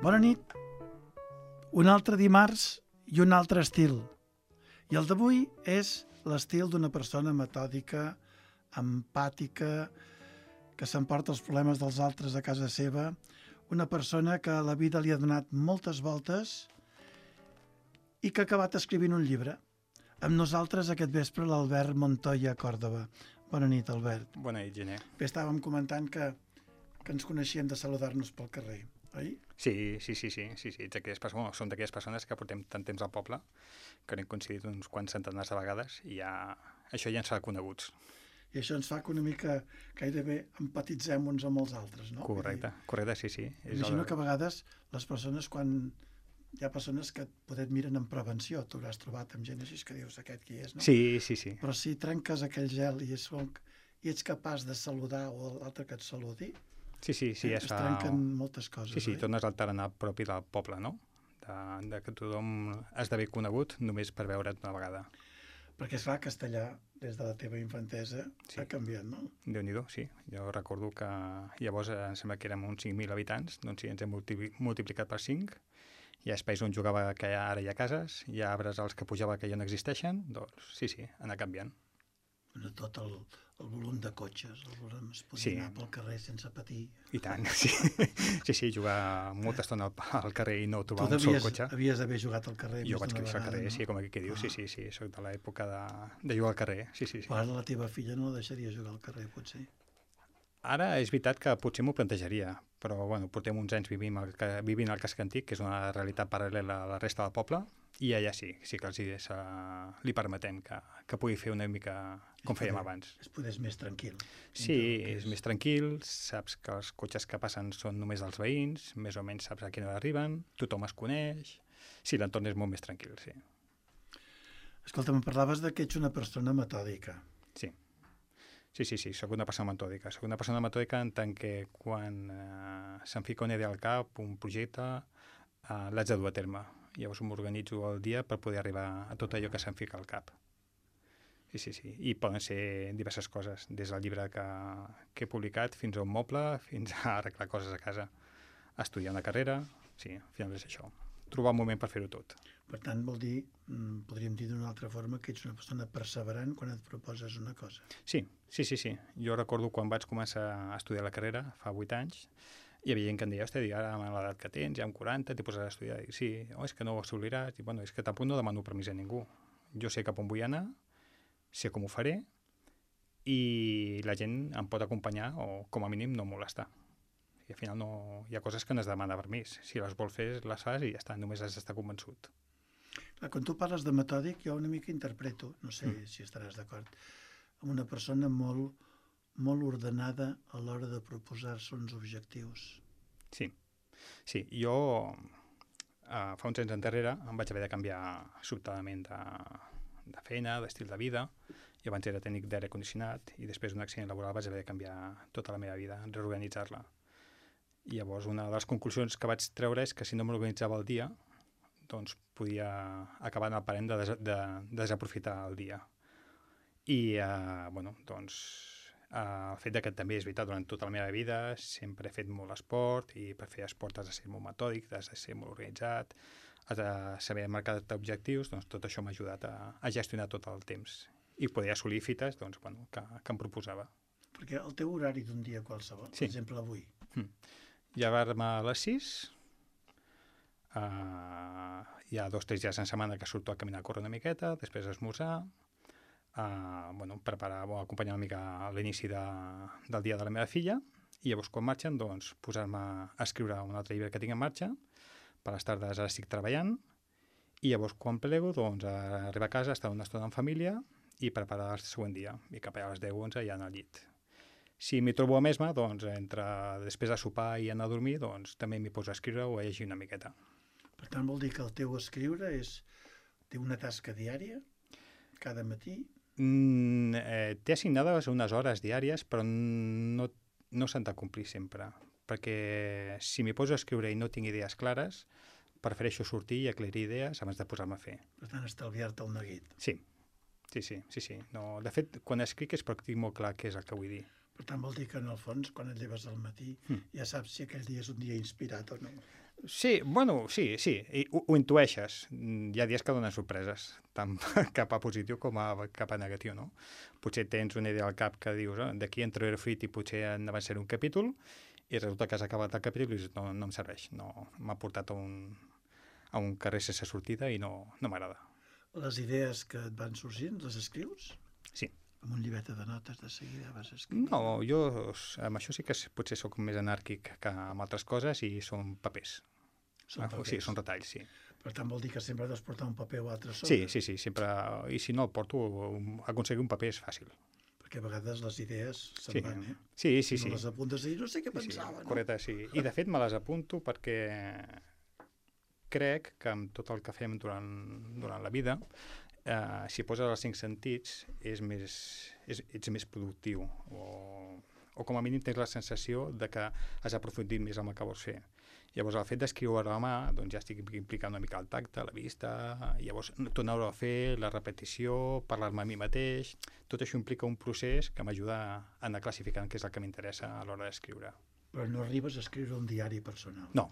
Bona nit. Un altre dimarts i un altre estil. I el d'avui és l'estil d'una persona metòdica, empàtica, que s'emporta els problemes dels altres a casa seva, una persona que la vida li ha donat moltes voltes i que ha acabat escrivint un llibre. Amb nosaltres aquest vespre l'Albert Montoya Còrdova. Bona nit, Albert. Bona nit, Gené. Bé, estàvem comentant que ens coneixíem de saludar-nos pel carrer, oi? Sí. Som d'aquelles persones que portem tant temps al poble que hem coincidit uns quants centenars de vegades i això ja ens fa coneguts. I això ens fa que una mica gairebé empatitzem uns amb els altres, no? Correcte, sí. Imagino que a vegades les persones, quan hi ha persones que poder et miren en prevenció, t'hauràs trobat amb gent així que dius aquest qui és, no? Sí. Però si trenques aquell gel i ets capaç de saludar o l'altre que et saludi, es trenquen moltes coses. Sí, tornes al tarannà propi del poble, no? De que tothom esdevé conegut només per veure't una vegada. Perquè, esclar, castellà, des de la teva infantesa, ha canviat, no? Déu-n'hi-do, sí. Jo recordo que llavors em sembla que érem uns 5.000 habitants, doncs sí, ens hem multiplicat per 5. Hi ha espais on jugava que ara hi ha cases, hi ha arbres als que pujava que ja no existeixen, doncs sí, anar canviant. Tot el volum de cotxes, el volum es podia anar pel carrer sense patir. I tant, sí. Sí, jugar molta estona al carrer i no trobar un sol cotxe. Tu devies haver jugat al carrer. Jo vaig créixer al carrer, no? Sí, com aquí diu, sí, soc de l'època de jugar al carrer, sí. Però ara la teva filla no la deixaria jugar al carrer, potser? Ara és veritat que potser m'ho plantejaria, però bueno, portem uns anys vivint al casc antic, que és una realitat paral·lela a la resta del poble, i allà sí que li permetem que pugui fer una mica com fèiem abans. És poder més tranquil. Sí, és més tranquil, saps que els cotxes que passen són només dels veïns, més o menys saps a quina hora arriben, tothom es coneix. Sí, l'entorn és molt més tranquil, sí. Escolta, em parlaves que ets una persona metòdica. Sí, soc una persona metòdica. Soc una persona metòdica en tant que quan se'm fica una idea al cap, un projecte, l'haig de dur a terme. Llavors m'organitzo el dia per poder arribar a tot allò que se'm fica al cap. Sí. I poden ser diverses coses, des del llibre que he publicat fins a un moble, fins a arreglar coses a casa. Estudiar una carrera, sí, al final és això. Trobar un moment per fer-ho tot. Per tant, vol dir, podríem dir d'una altra forma, que ets una persona perseverant quan et proposes una cosa. Sí. Jo recordo quan vaig començar a estudiar la carrera, fa 8 anys, hi havia gent que em deia, ara amb l'edat que tens, ja amb 40, t'hi posaràs a estudiar. I sí, és que no ho assoliràs. I bueno, és que tampoc no demano permís a ningú. Jo sé cap on vull anar, sé com ho faré, i la gent em pot acompanyar o, com a mínim, no molestar. I al final hi ha coses que no es demana permís. Si les vols fer, les fas i ja està, només has d'estar convençut. Quan tu parles de metòdic, jo una mica interpreto, no sé si estaràs d'acord, amb una persona molt ordenada a l'hora de proposar-se uns objectius. Sí, jo fa uns anys enrere em vaig haver de canviar sobtadament de feina, d'estil de vida. Jo abans era tècnic d'aire condicionat i després d'un accident laboral vaig haver de canviar tota la meva vida, reorganitzar-la. I llavors una de les conclusions que vaig treure és que si no m'organitzava el dia, doncs podia acabar en el parent de desaprofitar el dia. I, el fet que també és veritat, durant tota la meva vida sempre he fet molt esport i per fer esport has de ser molt metòdic, has de ser molt organitzat, has de saber marcar-te objectius, doncs tot això m'ha ajudat a gestionar tot el temps i poder assolir fites que em proposava. Perquè el teu horari d'un dia qualsevol, per exemple avui... Llevar-me a les 6, hi ha 2 o 3 dies en setmana que surto a caminar a córrer una miqueta, després esmorzar, preparar o acompanyar una mica a l'inici del dia de la meva filla, i llavors quan marxen, doncs, posar-me a escriure un altre llibre que tinc en marxa, per les tardes ara estic treballant, i llavors quan plego, doncs, arribar a casa, estar una estona en família i preparar el següent dia, i cap allà a les 10-11 ja anar al llit. Si m'hi trobo a mesma, doncs, després de sopar i anar a dormir, doncs, també m'hi poso a escriure o a llegir una miqueta. Per tant, vol dir que el teu escriure té una tasca diària, cada matí? Té assignades unes hores diàries, però no s'han de complir sempre, perquè si m'hi poso a escriure i no tinc idees clares, prefereixo sortir i aclarir idees abans de posar-me a fer. Per tant, estalviar-te el neguit. Sí. No, de fet, quan escric és perquè tinc molt clar què és el que vull dir. Per tant, vol dir que, en el fons, quan et lleves al matí, ja saps si aquell dia és un dia inspirat o no. Sí, bueno, sí, i ho intueixes. Hi ha dies que donen sorpreses, tant cap a positiu com cap a negatiu, no? Potser tens una idea al cap que dius, d'aquí en trauré fruit i potser en avançaré un capítol, i resulta que has acabat el capítol i dius, no em serveix, no m'ha portat a un carrer sense sortida i no m'agrada. Les idees que et van sorgint, les escrius? Sí. Amb un llibret de notes de seguida vas escriure? No, jo amb això sí que potser sóc més anàrquic que amb altres coses i són papers. Són papers. Sí, són retalls, sí. Per tant, vol dir que sempre has de portar un paper o altre sobre? Sí, sempre. I si no el porto, aconseguir un paper és fàcil. Perquè a vegades les idees se'n Sí. van, Sí. No les apuntes i no sé què pensava, no? Correcte, sí. I de fet me les apunto perquè crec que amb tot el que fem durant la vida, si poses els 5 sentits ets més productiu o com a mínim tens la sensació de que has aprofundit més en el que vols fer. Llavors el fet d'escriure a la mà doncs ja estic implicant una mica el tacte, la vista, llavors tornar-ho a fer, la repetició, parlar-me a mi mateix, tot això implica un procés que m'ajuda a anar classificant què és el que m'interessa a l'hora d'escriure. Però no arribes a escriure un diari personal? No.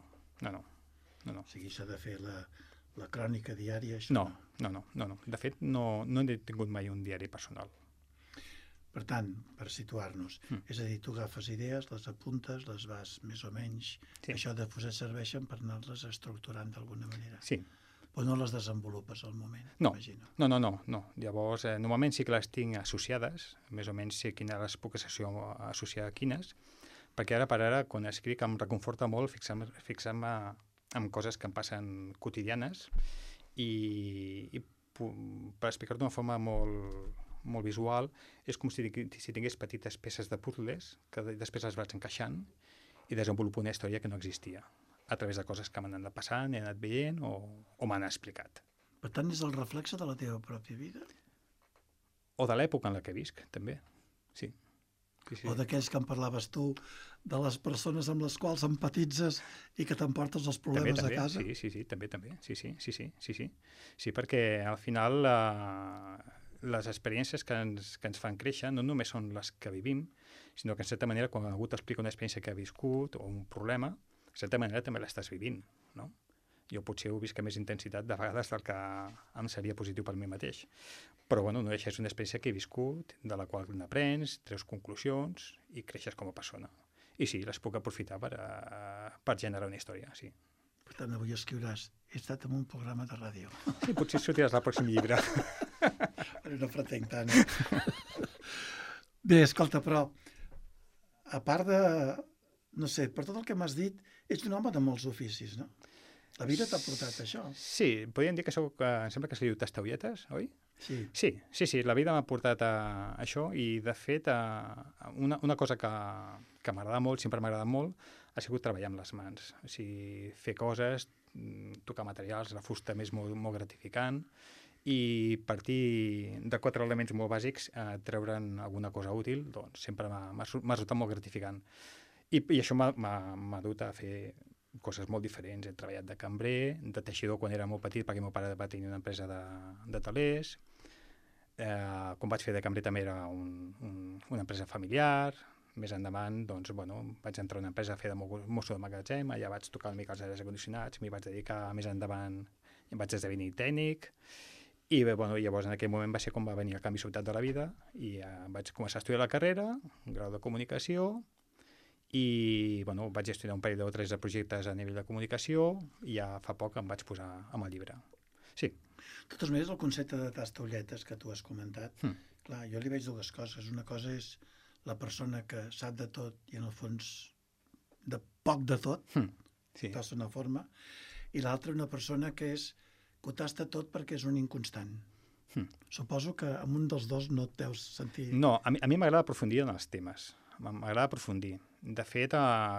O sigui, s'ha de fer la crònica diària, això No. De fet, no he tingut mai un diari personal. Per tant, per situar-nos, és a dir, tu agafes idees, les apuntes, les vas més o menys... Sí. Això després serveixen per anar-les estructurant d'alguna manera. Sí. Però no les desenvolupes al moment, No. imagino. No. Llavors, normalment sí que les tinc associades, més o menys sé quines les puc associar a quines, perquè ara per ara, quan escric, em reconforta molt fixar-me en coses que em passen quotidianes i per explicar-ho d'una forma molt visual, és com si tingués petites peces de puzzles que després les vaig encaixant i desenvolupo una història que no existia a través de coses que m'han anat passant, he anat veient o m'han explicat. Per tant, és el reflexe de la teva pròpia vida? O de l'època en la que visc, també, sí. O d'aquells que en parlaves tu, de les persones amb les quals empatitzes i que t'emportes els problemes també, a casa? Sí, també. Sí. Sí, perquè al final les experiències que ens fan créixer no només són les que vivim, sinó que en certa manera quan algú t'explica una experiència que ha viscut o un problema, en certa manera també l'estàs vivint, no? Jo potser ho visc amb més intensitat de vegades del que em seria positiu per mi mateix. Però bueno, no deixa de ser una experiència que he viscut, de la qual n'aprens, treus conclusions i creixes com a persona. I sí, les puc aprofitar per generar una història, sí. Per tant, avui escriuràs, he estat en un programa de ràdio. Sí, potser sortiràs al pròxim llibre. No pretenc tant. Bé, escolta, però, a part de, no sé, per tot el que m'has dit, ets un home de molts oficis, no? La vida t'ha portat això. Sí, podríem dir que em sembla que se li diu tastaulletes, oi? Sí. Sí, la vida m'ha portat a això i, de fet, una cosa que m'agrada molt, sempre m'ha agradat molt, ha sigut treballar amb les mans. O sigui, fer coses, tocar materials, la fusta més molt gratificant i partir de 4 elements molt bàsics, treure'n alguna cosa útil, doncs sempre m'ha resultat molt gratificant. I això m'ha dut a fer coses molt diferents. He treballat de cambrer, de teixidor quan era molt petit, perquè el meu pare va tenir una empresa de telers. Quan vaig fer de cambrer també era una empresa familiar. Més endavant, doncs, vaig entrar a una empresa a fer de mosso de magatzem, allà vaig tocar una mica els aires acondicionats, m'hi vaig dedicar més endavant, vaig esdevenir tècnic, i llavors en aquell moment va ser com va venir el canvi sobtat de la vida, i vaig començar a estudiar la carrera, un grau de comunicació, i vaig gestionar un parell o 3 de projectes a nivell de comunicació, i ja fa poc em vaig posar amb el llibre. Sí. De totes maneres, el concepte de tastaulletes que tu has comentat, clar, jo li veig dues coses. Una cosa és la persona que sap de tot i en el fons de poc de tot, sí. tasta una forma, i l'altra una persona que ho tasta tot perquè és un inconstant. Suposo que amb un dels dos no et deus sentir... No, a mi m'agrada aprofundir en els temes. M'agrada aprofundir. De fet,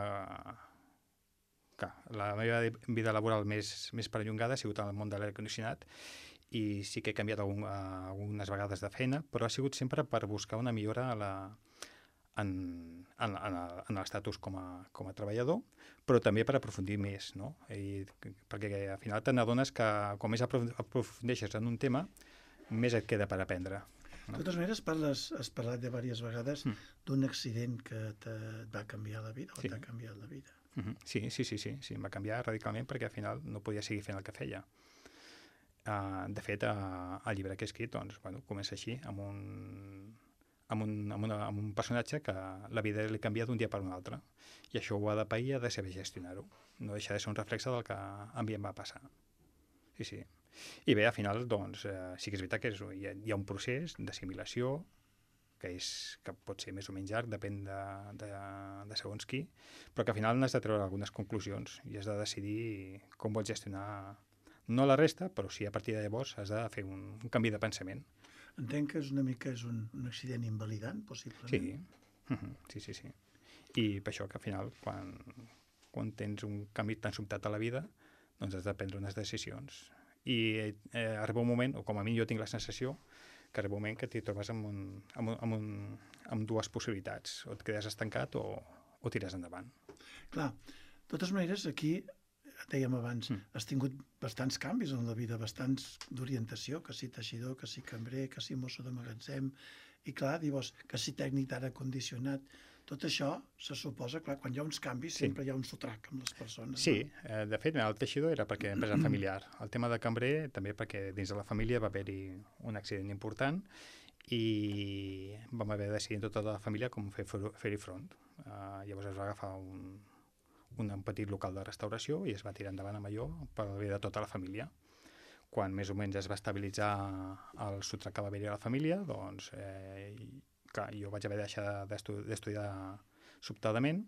la meva vida laboral més perllongada ha sigut en el món de l'aire condicionat i sí que he canviat algunes vegades de feina, però ha sigut sempre per buscar una millora en l'estatus com a treballador, però també per aprofundir més, no? Perquè al final te n'adones que com més aprofundeixes en un tema, més et queda per aprendre. De totes maneres, has parlat de diverses vegades d'un accident que et va canviar la vida o t'ha canviat la vida. Sí, em va canviar radicalment perquè al final no podia seguir fent el que feia. De fet, el llibre que he escrit comença així, amb un personatge que la vida li canvia d'un dia per un altre, i això ho ha de pair i ha de saber gestionar-ho. No deixa de ser un reflexe del que a mi em va passar. Sí. I bé, al final, sí que és veritat que hi ha un procés d'assimilació que pot ser més o menys llarg, depèn de segons qui, però que al final n'has de treure algunes conclusions i has de decidir com vols gestionar, no la resta, però sí a partir de llavors has de fer un canvi de pensament. Entenc que és un accident invalidant, possiblement. Sí. I per això que al final, quan tens un canvi tan sobtat a la vida, doncs has de prendre unes decisions. I arriba un moment, o com a mi jo tinc la sensació, que arriba un moment que t'hi trobes amb dues possibilitats. O et quedes estancat o tires endavant. Clar, de totes maneres, aquí, dèiem abans, has tingut bastants canvis en la vida, bastants d'orientació, que si teixidor, que si cambrer, que si mosso de magatzem, i clar, dius, que si tècnic d'aire condicionat. Tot això se suposa, clar, quan hi ha uns canvis sempre hi ha un sotrac amb les persones. Sí, de fet, el teixidor era perquè empresa familiar. El tema de cambrer també perquè dins de la família va haver-hi un accident important i vam haver de decidir tota la família com fer-hi front. Llavors es va agafar un petit local de restauració i es va tirar endavant amb allò per al bé de tota la família. Quan més o menys es va estabilitzar el sotrac que va haver-hi a la família, doncs clar, jo vaig haver de deixar d'estudiar sobtadament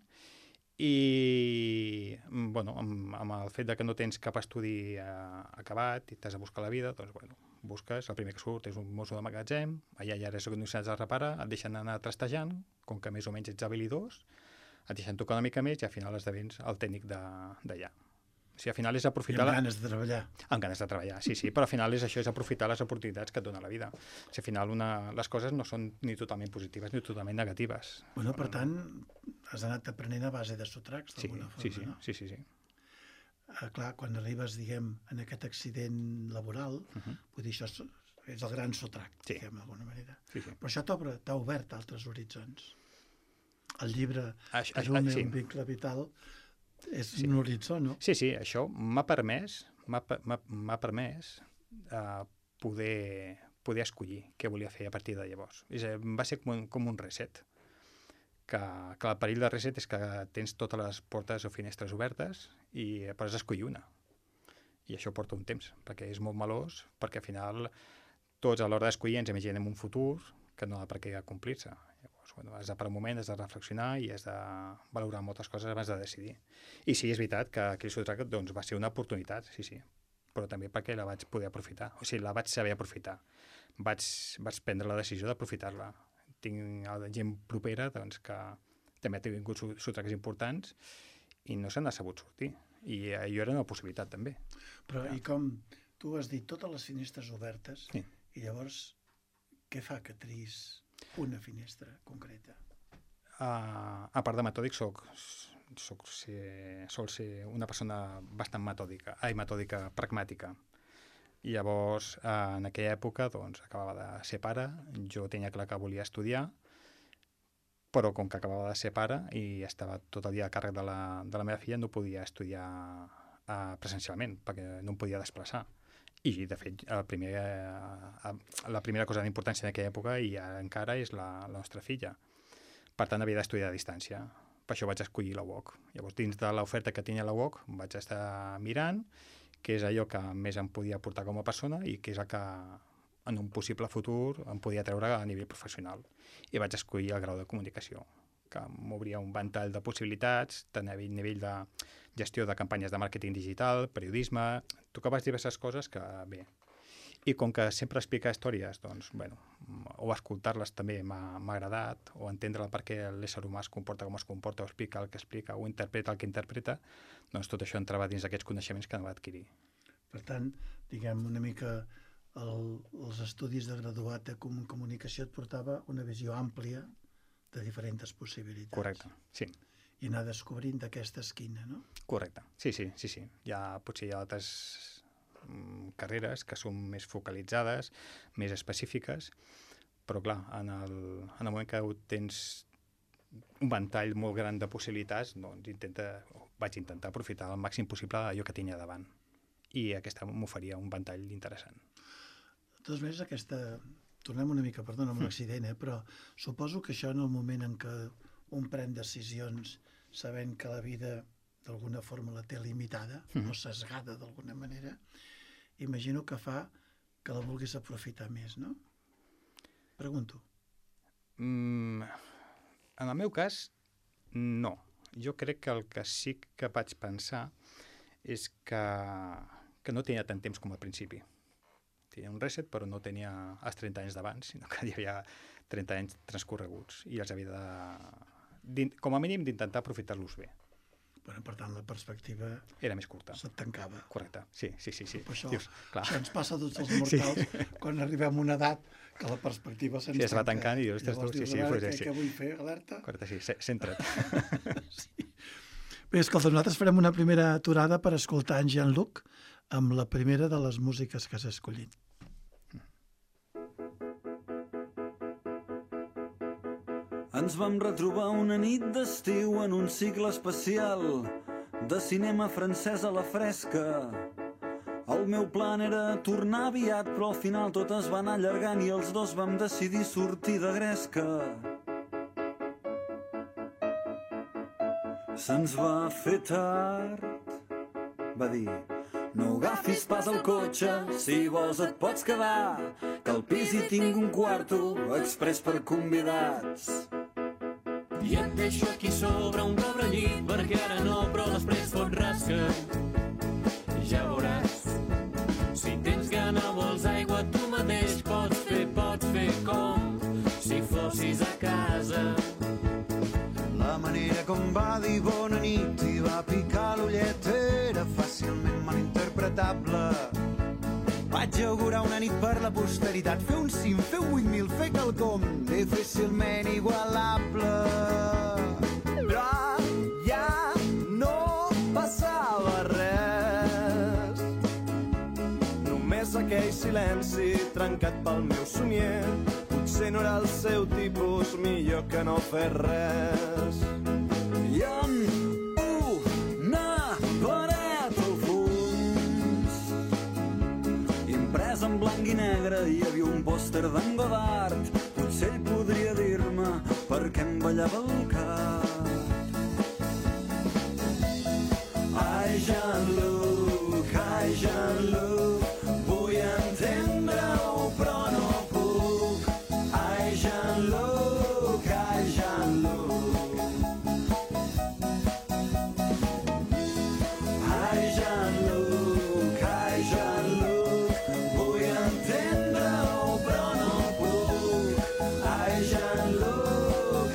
i amb el fet de que no tens cap estudi acabat i t'has de buscar la vida, doncs busques, el primer que surt és un mosso de magatzem, allà ja eres condicionat es repara, et deixen anar trastejant, com que més o menys ets habilidós, et deixen tocar una mica més i al final esdevens el tècnic d'allà. O sigui, al final és aprofitar... I amb ganes de treballar. Amb ganes de treballar, sí, però al final és aprofitar les oportunitats que et dona la vida. O sigui, al final les coses no són ni totalment positives ni totalment negatives. Bueno, per tant, has anat aprenent a base de sotracs, d'alguna forma, no? Sí. Clar, quan arribes, diguem, en aquest accident laboral, vull dir, això és el gran sotrac, diguem, d'alguna manera. Sí. Però això t'ha obert altres horitzons. El llibre Ajuda un vincle vital és un horitzó, no? Sí, això m'ha permès poder escollir què volia fer a partir de llavors. Va ser com un reset. Que el perill de reset és que tens totes les portes o finestres obertes i pots escollir una. I això porta un temps, perquè és molt malós, perquè al final tots a l'hora d'escollir ens imaginem un futur que no ha per què complir-se. Llavors, has de parar un moment, has de reflexionar i has de valorar moltes coses abans de decidir. I sí, és veritat que aquell sotrac va ser una oportunitat, sí, però també perquè la vaig poder aprofitar. O sigui, la vaig saber aprofitar. Vaig prendre la decisió d'aprofitar-la. Tinc gent propera que també ha tingut sotracs importants i no se n'ha sabut sortir. I allò era una possibilitat, també. Però i com tu has dit totes les finestres obertes, i llavors què fa que triïs una finestra concreta? A part de metòdic, sol ser una persona bastant metòdica, pragmàtica. I llavors, en aquella època, acabava de ser pare, jo tenia clar que volia estudiar, però com que acabava de ser pare i estava tot el dia a càrrec de la meva filla, no podia estudiar presencialment, perquè no em podia desplaçar. I, de fet, la primera cosa d'importància en aquella època, i ara encara, és la nostra filla. Per tant, havia d'estudiar a distància. Per això vaig escollir la UOC. Llavors, dins de l'oferta que tenia la UOC, vaig estar mirant què és allò que més em podia aportar com a persona i què és el que en un possible futur em podia treure a nivell professional. I vaig escollir el grau de comunicació, que m'obria un ventall de possibilitats, tant a nivell de gestió de campanyes de màrqueting digital, periodisme, tocaves diverses coses que, bé. I com que sempre explicar històries, o escoltar-les també m'ha agradat, o entendre per què l'ésser humà es comporta com es comporta, o explica el que explica, o interpreta el que interpreta, doncs tot això entrava dins d'aquests coneixements que va adquirir. Per tant, diguem, una mica els estudis de graduat de comunicació et portava una visió àmplia de diferents possibilitats. Correcte, sí. I anar descobrint d'aquesta esquina, no? Correcte, sí. Potser hi ha altres carreres que són més focalitzades, més específiques, però clar, en el moment que tens un ventall molt gran de possibilitats, doncs intenta vaig intentar aprofitar al màxim possible allò que tenia davant. I aquesta m'oferia un ventall interessant. De totes maneres, tornem una mica, perdona, amb l'accident, però suposo que això en el moment en què un pren decisions sabent que la vida d'alguna forma la té limitada o sesgada d'alguna manera, imagino que fa que la vulguis aprofitar més, no? Pregunto. En el meu cas, no. Jo crec que el que sí que vaig pensar és que no tenia tant temps com al principi. Tenia un reset, però no tenia els 30 anys d'abans, sinó que hi havia 30 anys transcorreguts i els havia com a mínim d'intentar aprofitar-los bé. Bueno, per tant, la perspectiva era més curta. Se't tancava. Correcte, sí. Això ens passa a tots els mortals quan arribem a una edat que la perspectiva se'ns tanca. Sí, es va tancant i dius, què vull fer, alerta? Correcte, sí, centra't. Sí. Bé, escolta, nosaltres farem una primera aturada per escoltar en Jean-Luc amb la primera de les músiques que has escollit. Ens vam retrobar una nit d'estiu en un cicle especial de cinema francès a la fresca. El meu plan era tornar aviat, però al final tot es va anar allargant i els dos vam decidir sortir de gresca. Se'ns va fer tard, va dir, no agafis pas el cotxe, si vols et pots quedar, que al pis hi tinc un quarto express per convidats. I et deixo aquí sobre un cobrellit, perquè ara no, però després fot rasca. Ja veuràs, si tens gana vols aigua tu mateix, pots fer com si fossis a casa. La manera com va dir bona nit i va picar l'ullet era fàcilment malinterpretable. Vaig augurar una nit per la posteritat, fer un cim, fer 8.000, fer quelcom difícilment igualable. Però ja no passava res, només aquell silenci trencat pel meu somier. Potser no era el seu tipus, millor que no fer res. I amb una paret al fons, imprès en blanc i negre, hi havia un pòster d'en Godard. Potser ell podria dir-me per què em ballava el cap. Ai, Jean-Luc, vull entendre-ho, però no puc. Ai, Jean-Luc, ai, Jean-Luc, vull entendre-ho, però no puc. Ai, Jean-Luc,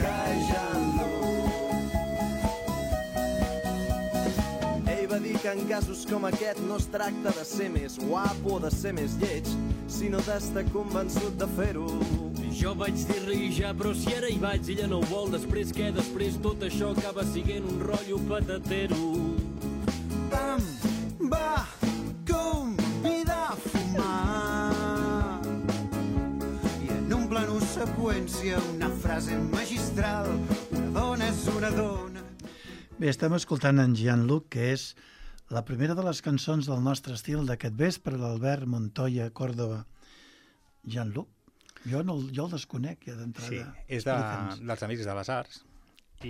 Ell va dir que en casos com aquest no es tracta de ser més guapo o de ser més lleig, sinó d'estar convençut de fer-ho. Jo vaig dir-li ja, però si ara hi vaig, ella no ho vol, després què? Després tot això acaba siguent un rotllo patatero. Em va convidar a fumar i en un plano seqüència una frase magistral: una dona és una dona. Bé, estem escoltant en Jean-Luc, que és la primera de les cançons del nostre estil d'aquest vespre, l'Albert Montoya Córdoba. Jean-Luc, jo el desconec ja d'entrada. Sí, és dels Amics de les Arts i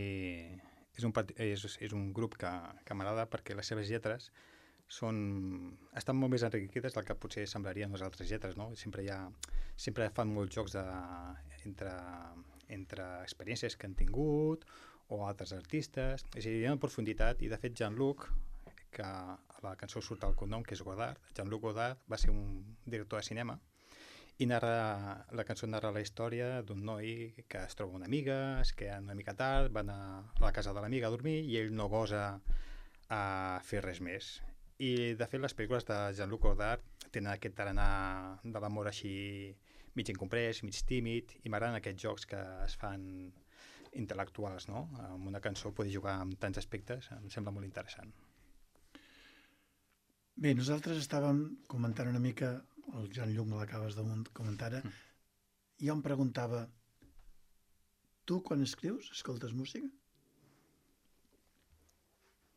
és un grup que m'agrada perquè les seves lletres estan molt més enriquides del que potser semblarien les altres lletres, no? Sempre fan molts jocs entre experiències que han tingut o altres artistes, és a dir, hi ha una profunditat, i de fet Jean-Luc, que a la cançó surt el cognom, que és Godard, Jean-Luc Godard va ser un director de cinema, i la cançó narra la història d'un noi que es troba una amiga, es queden una mica tard, van a la casa de l'amiga a dormir i ell no gosa a fer res més. I de fet les pel·lícules de Jean-Luc Godard tenen aquest tarannà de l'amor així mig incomprès, mig tímid, i m'agraden aquests jocs que es fan intel·lectuals, no? Amb una cançó poder jugar amb tants aspectes, em sembla molt interessant. Bé, nosaltres estàvem comentant una mica, el Jean-Luc me l'acabes de comentar ara, i jo em preguntava, tu quan escrius escoltes música?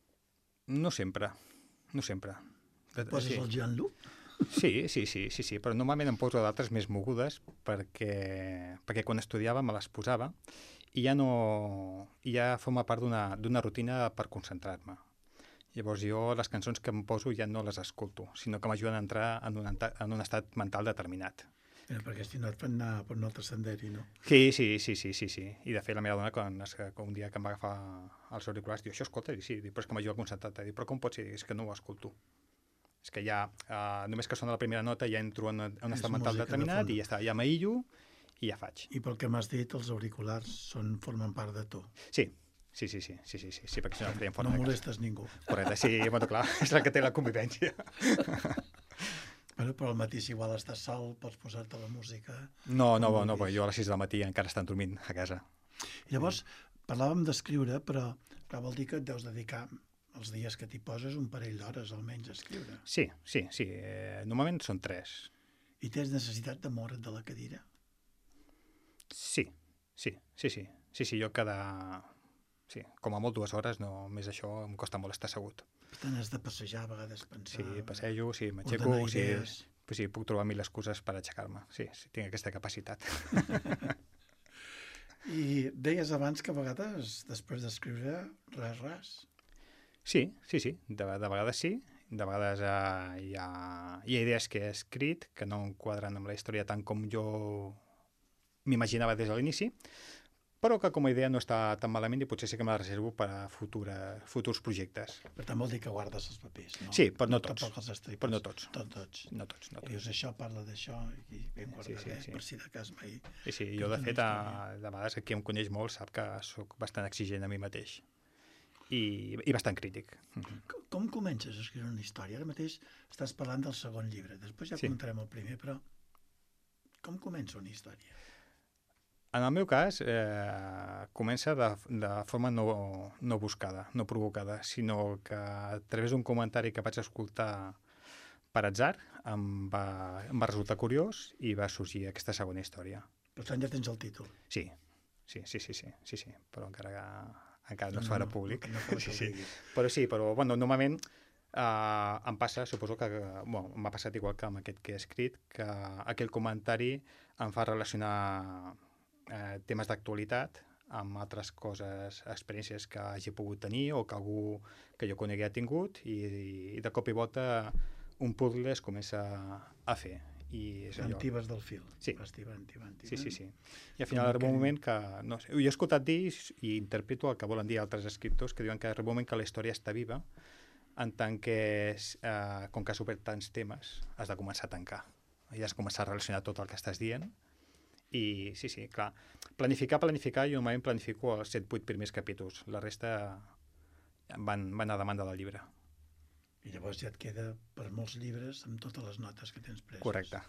No sempre, no sempre. Poses el Jean-Luc? Sí, però normalment em poso d'altres més mogudes perquè quan estudiava me les posava i ja forma part d'una rutina per concentrar-me. Llavors jo les cançons que em poso ja no les escolto, sinó que m'ajuden a entrar en un estat mental determinat. Perquè si no et fan anar per un altre senderi, no? Sí. I de fet la meva dona, quan un dia que em va agafar els auriculars, diu, això escolta? I sí, però és que m'ajuda a concentrar-te. Diu, però com pot ser? És que no ho escolto. És que ja, només que sona la primera nota, ja entro en un estat mental determinat i ja està, ja m'aïllo i ja faig. I pel que m'has dit, els auriculars formen part de tu. Sí, perquè si no farien fora no de casa. molestes ningú. Correcte, sí, bueno, clar, és la que té la convivència. Bueno, però al matí si igual estàs sol, pots posar-te la música... No, perquè jo a les 6 del matí encara estan dormint a casa. I llavors, parlàvem d'escriure, però clar, vol dir que et deus dedicar els dies que t'hi poses un parell d'hores almenys a escriure. Sí. Normalment són 3. I tens necessitat de moure't de la cadira? Sí, jo cada... Sí, com a molt 2 hores, no, més això em costa molt estar assegut. Per tant, has de passejar, a vegades pensar... Sí, passejo, sí, m'aixeco, sí, puc trobar 1000 excuses per aixecar-me. Sí, tinc aquesta capacitat. I deies abans que a vegades, després d'escriure, ras. Sí, de vegades sí. De vegades hi ha idees que he escrit que no enquadren amb la història tant com jo m'imaginava des de l'inici, però que com a idea no està tan malament i potser sí que me la reservo per a futurs projectes. Per tant, vol dir que guardes els papers, no? Sí, però no tots. Tampoc els estripes. Però no tots. Tots. No tots. Dius, això parla d'això i ben guardaré, Sí. per si de cas mai... Sí, jo de fet, de vegades qui em coneix molt sap que sóc bastant exigent a mi mateix i bastant crític. Com comences a escriure una història? Ara mateix estàs parlant del segon llibre, després ja comentarem el primer, però com comença una història? En el meu cas, comença de forma no buscada, no provocada, sinó que a través d'un comentari que vaig escoltar per atzar em va resultar curiós i va sorgir aquesta segona història. Per tant, ja tens el títol. Sí, però encara no es farà públic. Però bueno, normalment em passa, suposo que m'ha passat igual que amb aquest que he escrit, que aquell comentari em fa relacionar temes d'actualitat amb altres coses, experiències que hagi pogut tenir o que algú que jo conegui ha tingut i de cop i volta un puzzle es comença a fer. Tibes del fil. Sí. Vas tibant. Sí. I al final arriba un moment que... No sé, jo he escoltat dir i interpreto el que volen dir altres escriptors que diuen que arriba un moment que la història està viva en tant que, com que ha superat tants temes, has de començar a tancar. I has de començar a relacionar tot el que estàs dient. I sí, clar. Planificar, jo normalment planifico els 7-8 primers capítols. La resta van a demanda del llibre. I llavors ja et queda per molts llibres amb totes les notes que tens preses. Correcte.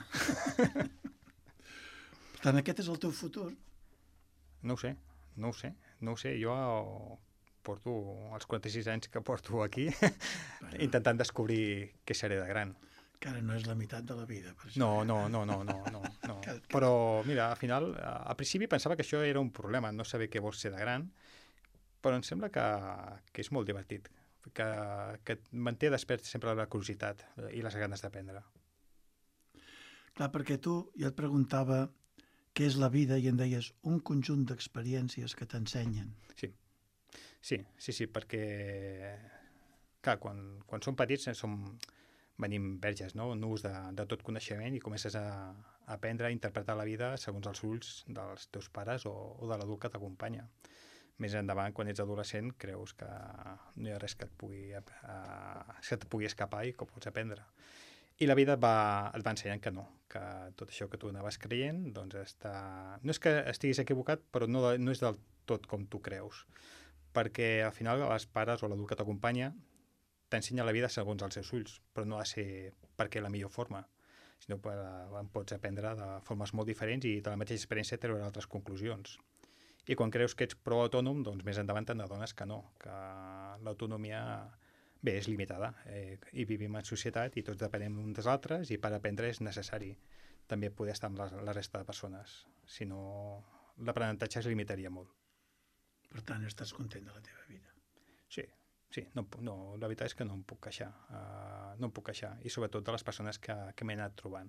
Per tant, aquest és el teu futur? No ho sé. Jo porto els 46 anys que porto aquí intentant descobrir què seré de gran. Que ara no és la meitat de la vida. Per això. No. Però, mira, al final, al principi pensava que això era un problema, no saber què vols ser de gran, però em sembla que és molt divertit, que et manté despert sempre la curiositat i les ganes d'aprendre. Clar, perquè jo et preguntava què és la vida i em deies un conjunt d'experiències que t'ensenyen. Sí, perquè, clar, quan som petits venim verges, no? Nus de tot coneixement i comences a aprendre a interpretar la vida segons els ulls dels teus pares o de l'adult que t'acompanya. Més endavant, quan ets adolescent, creus que no hi ha res que et pugui escapar i que ho pots aprendre. I la vida et va ensenyant que no, que tot això que tu anaves creient, doncs no és que estiguis equivocat, però no és del tot com tu creus. Perquè al final els pares o l'adult que t'acompanya t'ensenya la vida segons els seus ulls, però no ha de ser perquè la millor forma, sinó que en pots aprendre de formes molt diferents i de la mateixa experiència treure altres conclusions. I quan creus que ets prou autònom, doncs més endavant t'adones que no, que l'autonomia és limitada i vivim en societat i tots depenem uns dels altres i per aprendre és necessari també poder estar amb la resta de persones, si no l'aprenentatge es limitaria molt. Per tant, estàs content de la teva vida? Sí, Sí, no, la veritat és que no em puc queixar. No em puc queixar. I sobretot de les persones que m'he anat trobant.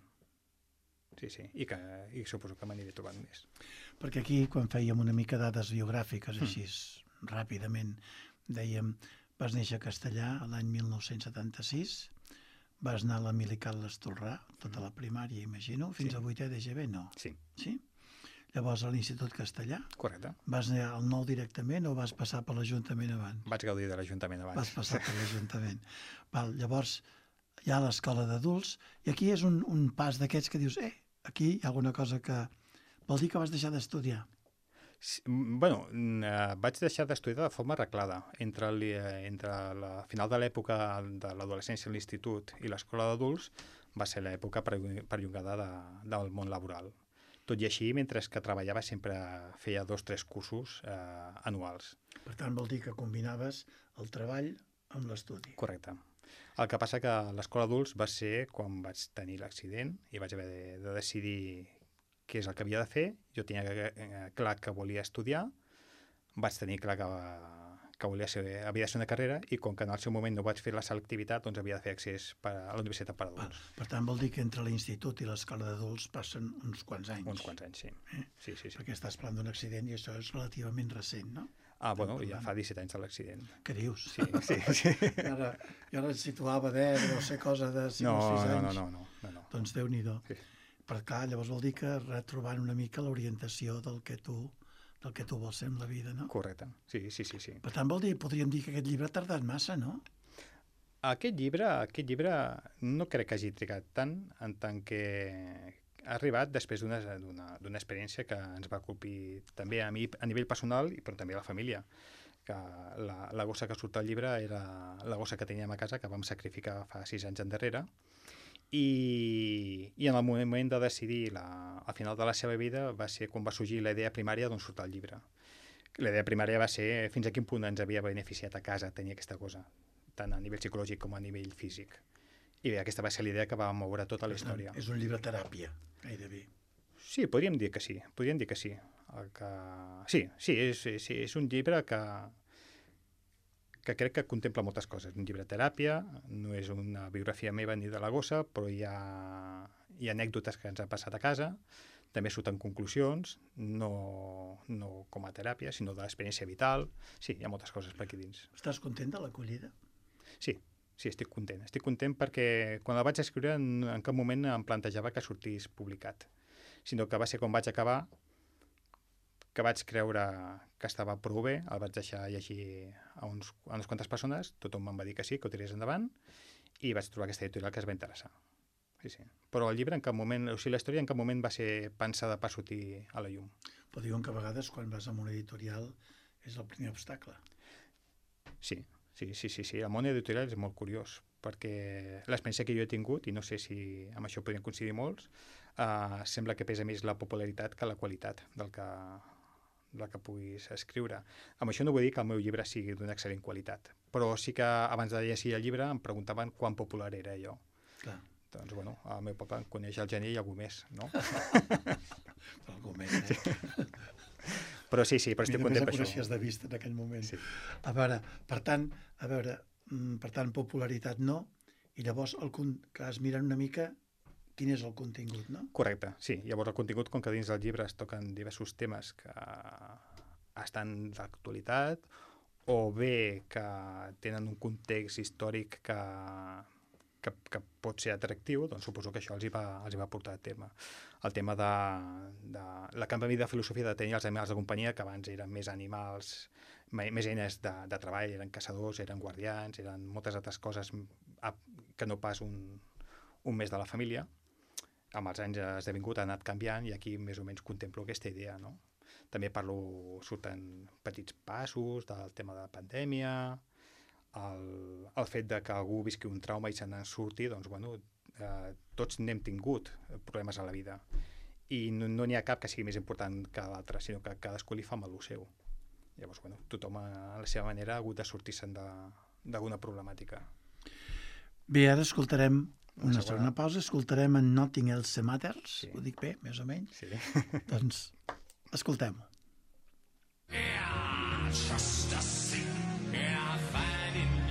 Sí, i suposo que m'aniré trobant més. Perquè aquí, quan fèiem una mica dades biogràfiques, així ràpidament, dèiem, vas néixer a Castellà l'any 1976, vas anar a la Milical l'Estolrà, tota la primària, imagino, fins a 8è d'EGB, no? Sí. Sí? Llavors a l'Institut Castellà. Correcte. Vas anar al nou directament o vas passar per l'Ajuntament abans? Vaig gaudir de l'Ajuntament abans. Vas passar per l'Ajuntament. Llavors hi ha l'escola d'adults i aquí és un pas d'aquests que dius, aquí hi ha alguna cosa que... Vol dir que vas deixar d'estudiar? Sí, bueno, vaig deixar d'estudiar de forma arreglada. Entre la final de l'època de l'adolescència a l'institut i l'escola d'adults va ser l'època perllongada del món laboral. Tot i així, mentre que treballava, sempre feia 2 o 3 cursos anuals. Per tant, vol dir que combinaves el treball amb l'estudi. Correcte. El que passa que a l'escola d'adults va ser quan vaig tenir l'accident i vaig haver de decidir què és el que havia de fer. Jo tenia clar que volia estudiar, vaig tenir clar que havia de ser una carrera i com que en el seu moment no vaig fer la selectivitat, doncs havia de fer accés a la universitat per adults. Per tant, vol dir que entre l'institut i l'escola d'adults passen uns quants anys. Uns quants anys, sí. Sí. Perquè estàs parlant d'un accident i això és relativament recent, no? Bueno, ja fa 17 anys de l'accident. Què dius? Sí. Jo ara et situava no sé, cosa de 5 o 6 anys. No. Doncs Déu-n'hi-do. Sí. Per clar, llavors vol dir que retrobant una mica l'orientació del que tu vols ser en la vida, no? Correcte, sí. Per tant, podríem dir que aquest llibre ha tardat massa, no? Aquest llibre no crec que hagi trigat tant, en tant que ha arribat després d'una experiència que ens va colpir també a mi a nivell personal, però també a la família. Que la gossa que surt al llibre era la gossa que teníem a casa, que vam sacrificar fa 6 anys endarrere, i en el moment de decidir al final de la seva vida va ser quan va sorgir la idea primària d'on surt el llibre. La idea primària va ser fins a quin punt ens havia beneficiat a casa tenir aquesta cosa, tant a nivell psicològic com a nivell físic. I bé, aquesta va ser l'idea que va moure tota la història. És un llibre teràpia, gairebé. Sí, podríem dir que sí. Sí, és un llibre que crec que contempla moltes coses. Un llibre teràpia, no és una biografia meva ni de la gossa, però hi ha anècdotes que ens han passat a casa, també surten conclusions, no com a teràpia, sinó de l'experiència vital. Sí, hi ha moltes coses per aquí dins. Estàs content de l'acollida? Sí, estic content. Estic content perquè quan la vaig escriure en cap moment em plantejava que sortís publicat, sinó que va ser quan vaig acabar que vaig creure que estava prou bé, el vaig deixar llegir a unes quantes persones, tothom em va dir que sí, que ho tirés endavant, i vaig trobar aquesta editorial que es va interessar. Sí. Però el llibre en cap moment, la història en cap moment va ser pensada per sortir a la llum. Però diuen que a vegades quan vas a una editorial és el primer obstacle. Sí. El món editorial és molt curiós, perquè l'experiència que jo he tingut, i no sé si amb això podrien coincidir molts, sembla que pesa més la popularitat que la qualitat del que puguis escriure. Amb això no vull dir que el meu llibre sigui d'una excel·lent qualitat, però sí que abans de llegir el llibre em preguntaven quan popular era jo. Clar. Doncs, bueno, al meu poble em coneix el gener i algú més, no? Algú més, Però sí, però estic content per això. Només coneixies de vista en aquell moment. Sí. A veure, per tant, popularitat no, i llavors que has mirat una mica quin és el contingut, no? Correcte, sí. Llavors el contingut, com que dins del llibre es toquen diversos temes que estan d'actualitat o bé que tenen un context històric que pot ser atractiu, doncs suposo que això els hi va portar a terme. El tema de la canvi de filosofia de tenir els animals de companyia, que abans eren més animals, més eines de treball, eren caçadors, eren guardians, eren moltes altres coses que no pas un més de la família. Amb els anys ha esdevingut, ha anat canviant i aquí més o menys contemplo aquesta idea, no? També surten petits passos del tema de la pandèmia, el fet de que algú visqui un trauma i se n'en surti, doncs, bueno, tots n'hem tingut problemes a la vida i no n'hi ha cap que sigui més important que l'altre, sinó que cadascú li fa mal lo seu. Llavors, bueno, tothom a la seva manera ha hagut de sortir-se'n d'alguna problemàtica. Bé, ara escoltarem una segona pausa, escoltarem en Nothing Else Matters, Sí. Ho dic bé, més o menys? Sí. Doncs escoltem-ho. Just a sick, finding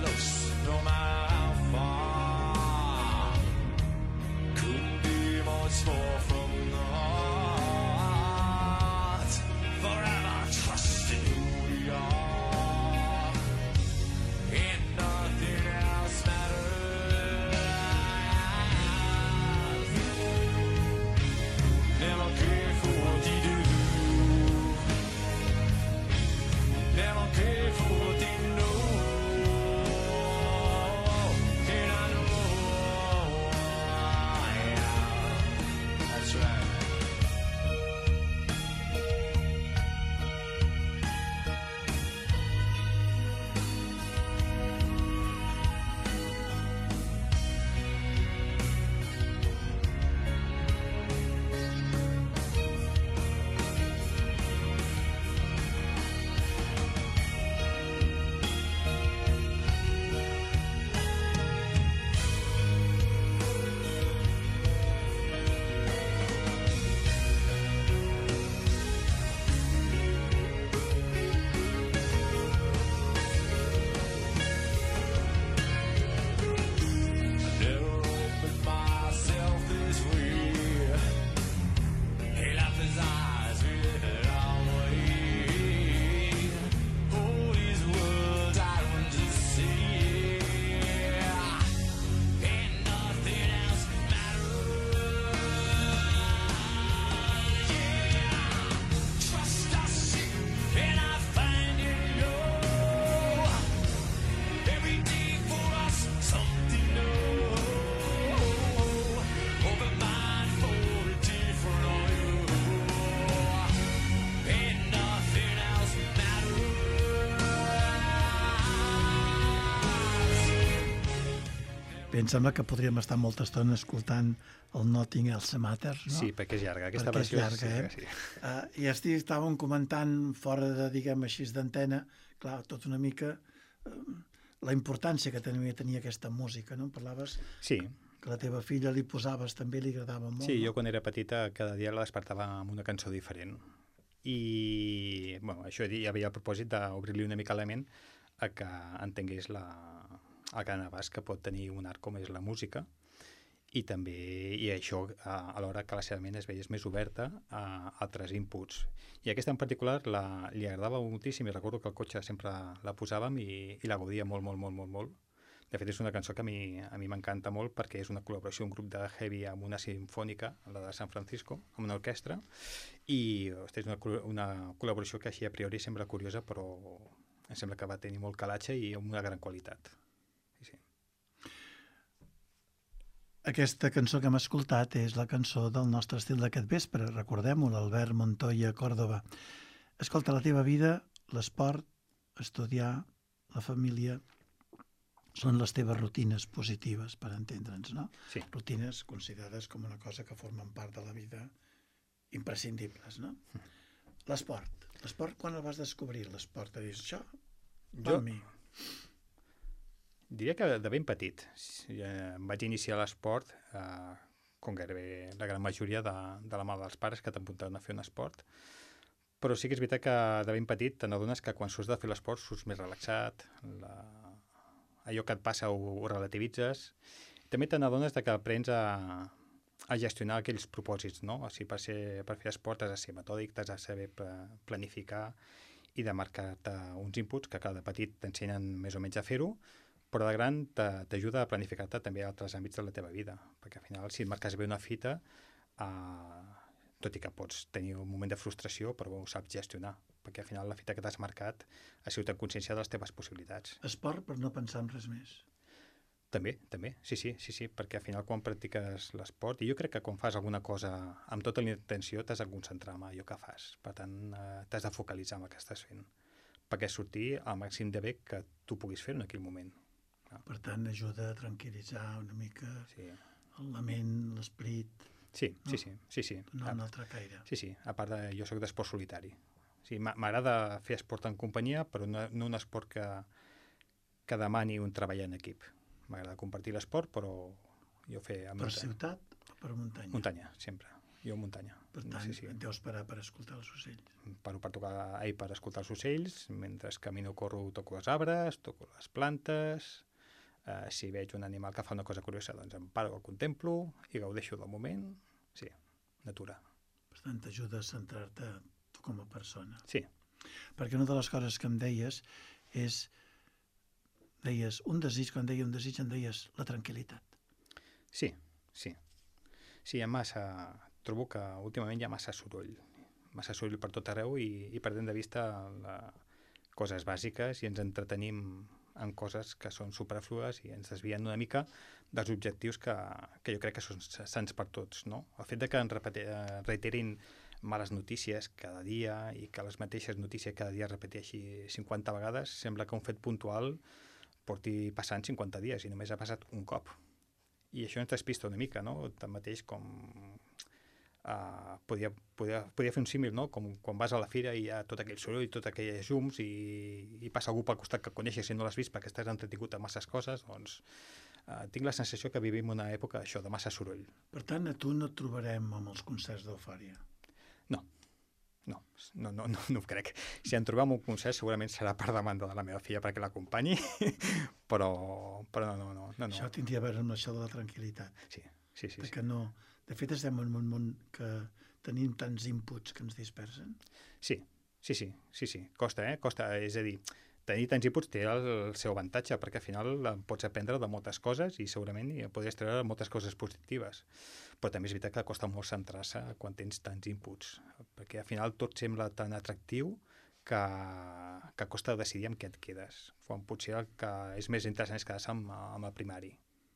close, no matter how far. Couldn't be much more from the heart. Forever trusting who we are. Ain't nothing else matters. Never care for what you do. Never care for what they know. And I know, yeah, that's right. Never opened myself this way. He left his eyes with our way. All these words I want to see. Ain't nothing else matters. Yeah, trust us and I find it low. Every day for us something new. Open mind for a different view. Ain't nothing else matters. Bé, em sembla que podríem estar molta estona escoltant el Nothing Else Matters, no? Sí, perquè és llarga. Aquesta Perquè és versió llarga, eh? sí. I estàvem comentant fora de, diguem així, d'antena, clar, tot una mica la importància que tenia aquesta música, no? Parlaves Sí, que la teva filla li posaves, també li agradava molt. sí, no? jo quan era petita cada dia la despertava amb una cançó diferent. I bueno, això ja havia el propòsit d'obrir-li una mica la ment a que entengués el gran abast que pot tenir un art com és la música i també i això alhora que la seva ment es veiés més oberta a altres inputs. I aquesta en particular li agradava moltíssim i recordo que al cotxe sempre la posàvem i la gaudia molt, molt, molt, molt, molt. De fet, és una cançó que a mi m'encanta molt perquè és una col·laboració, un grup de heavy amb una sinfònica, la de San Francisco, amb una orquestra, i és una col·laboració que així a priori sembla curiosa, però em sembla que va tenir molt calatge i amb una gran qualitat. Sí, sí. Aquesta cançó que hem escoltat és la cançó del nostre estil d'aquest vespre, recordem-ho, l'Albert Montoya Córdoba. Escolta, la teva vida, l'esport, estudiar, la família, són les teves rutines positives, per entendre'ns, no? Sí. Rutines considerades com una cosa que formen part de la vida imprescindibles, no? L'esport. L'esport, quan el vas descobrir? L'esport, te dius, això, per mi. Diria que de ben petit. Em vaig iniciar a l'esport, com gairebé la gran majoria de la mà dels pares que t'apuntaven a fer un esport, però sí que és veritat que de ben petit te n'adones que quan surts de fer l'esport surts més relaxat, allò que et passa ho relativitzes. També te n'adones que aprens a gestionar aquells propòsits, no? O sigui, per fer esport has de ser metòdic, has de saber planificar i de marcar-te uns inputs que cada petit t'ensenyen més o menys a fer-ho, però de gran t'ajuda a planificar-te també a altres àmbits de la teva vida, perquè al final si et marques bé una fita, tot i que pots tenir un moment de frustració, però ho saps gestionar, perquè al final la fita que t'has marcat ha sigut en consciència de les teves possibilitats. Esport per no pensar en res més. També, sí, perquè al final quan practiques l'esport, i jo crec que quan fas alguna cosa amb tota la intenció t'has de concentrar en allò que fas, per tant t'has de focalitzar en el que estàs fent, perquè sortir al màxim de bé que tu puguis fer en aquell moment. Per tant, ajuda a tranquil·litzar una mica la ment, l'esperit. Sí. Donar un altre caire. Sí, a part de jo soc d'esport solitari. Sí, m'agrada fer esport en companyia, però no un esport que demani un treball en equip. M'agrada compartir l'esport, però jo fer... Per ciutat o per muntanya? Muntanya, sempre. Jo muntanya. Per tant, et deus parar per escoltar els ocells. Paro per escoltar els ocells, mentre camino corro, toco els arbres, toco les plantes... Si veig un animal que fa una cosa curiosa, doncs em paro, el contemplo i gaudeixo del moment. Sí, natura. Per tant, t'ajuda a centrar-te tu com a persona. Sí, Perquè una de les coses que em deies és, deies un desig, quan deia un desig em deies la tranquil·litat. sí. Sí, hi ha massa... Trobo que últimament hi ha massa soroll per tot arreu i perdem de vista coses bàsiques i ens entretenim en coses que són superflues i ens desvien una mica dels objectius que jo crec que són sants per tots, no? El fet de que ens reiterin males notícies cada dia i que les mateixes notícies cada dia es repeteixi 50 vegades, sembla que un fet puntual porti passant 50 dies i només ha passat un cop. I això ens despista una mica, no? Tanmateix com... Podia fer un símil, no? Com quan vas a la fira i hi ha tot aquell soroll, tot aquells llums i passa algú pel costat que coneixes i no l'has vist perquè estàs entretingut amb masses coses, doncs tinc la sensació que vivim una època això de massa soroll. Per tant, a tu no et trobarem amb els concerts d'Eufòria. No ho crec. Si en trobem un concert segurament serà per demanda de la meva filla perquè l'acompanyi, però no. Això tindria a veure amb això de la tranquil·litat. Sí. Que no... De fet, estem en un món que tenim tants inputs que ens dispersen. Sí. Costa. És a dir, tenir tants inputs té el seu avantatge, perquè al final pots aprendre de moltes coses i segurament podries treure moltes coses positives. Però també és veritat que costa molt centrar-se quan tens tants inputs, perquè al final tot sembla tan atractiu que costa decidir amb què et quedes, quan potser el que és més interessant és quedar-se amb el primari.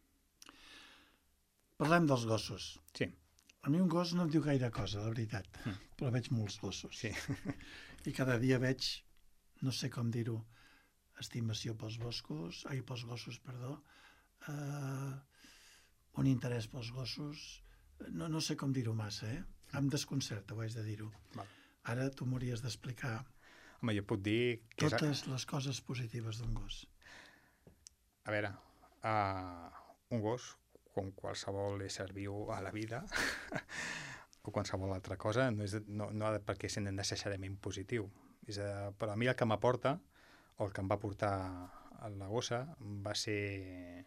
Parlem dels gossos. Sí. A mi un gos no em diu gaire cosa, la veritat, però veig molts gossos. Sí. I cada dia veig, no sé com dir-ho, estimació pels gossos, un interès pels gossos, no sé com dir-ho massa, em desconcerta, ho haig de dir-ho. Val. Ara tu m'hauries d'explicar Home, jo puc dir que totes les coses positives d'un gos. A veure, un gos, com qualsevol ésser viu a la vida, o qualsevol altra cosa, no ha de per què ser necessàriament positiu. Però a mi el que m'aporta, o el que em va portar a la gossa, va ser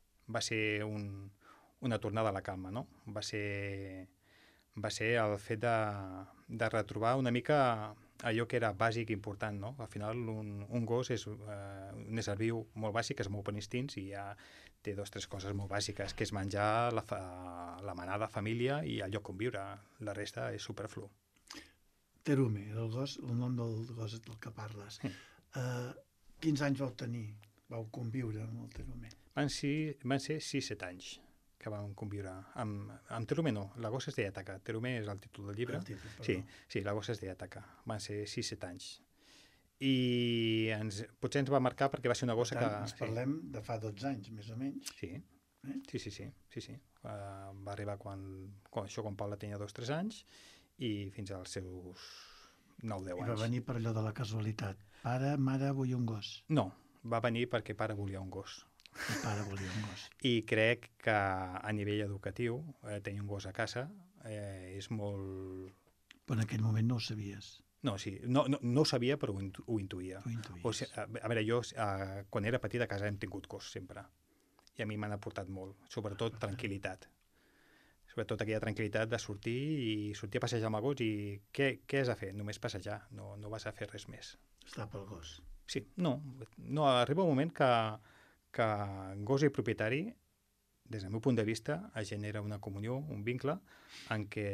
una tornada a la calma, no? Va ser el fet de retrobar una mica allò que era bàsic i important, no? Al final, un gos és un ésser viu molt bàsic, és molt per instints i ja té 2 o 3 coses molt bàsiques, que és menjar, la manada, família i el lloc on viure. La resta és superflu. Terume, el nom del gos del que parles. Quins anys vau tenir? Vau conviure amb el Terume? Van ser 6-7 anys que vam conviure. Amb Terume no, la gossa es deia Taka. Terume és el títol del llibre. Sí, la gossa es deia Taka. Van ser 6-7 anys. I potser ens va marcar perquè va ser una gossa que... Ens parlem de fa 12 anys, més o menys. Sí. Va arribar quan Paula tenia 2 o 3 anys i fins als seus 9-10 anys. I va venir per allò de la casualitat. Pare, mare, vull un gos. No, va venir perquè pare volia un gos. El pare volia un gos. I crec que a nivell educatiu tenir un gos a casa és molt... Però en aquell moment no ho sabies. No, sí, no ho sabia, però ho intuïa. Ho intuïes. O sigui, a veure, jo quan era petit a casa hem tingut gos sempre. I a mi m'han aportat molt, sobretot tranquil·litat. Sobretot aquella tranquil·litat de sortir a passejar amb el gos i què has de fer? Només passejar, no vas a fer res més. Està pel gos. Sí, no, arriba un moment que gos i propietari, des del meu punt de vista, es genera una comunió, un vincle, en què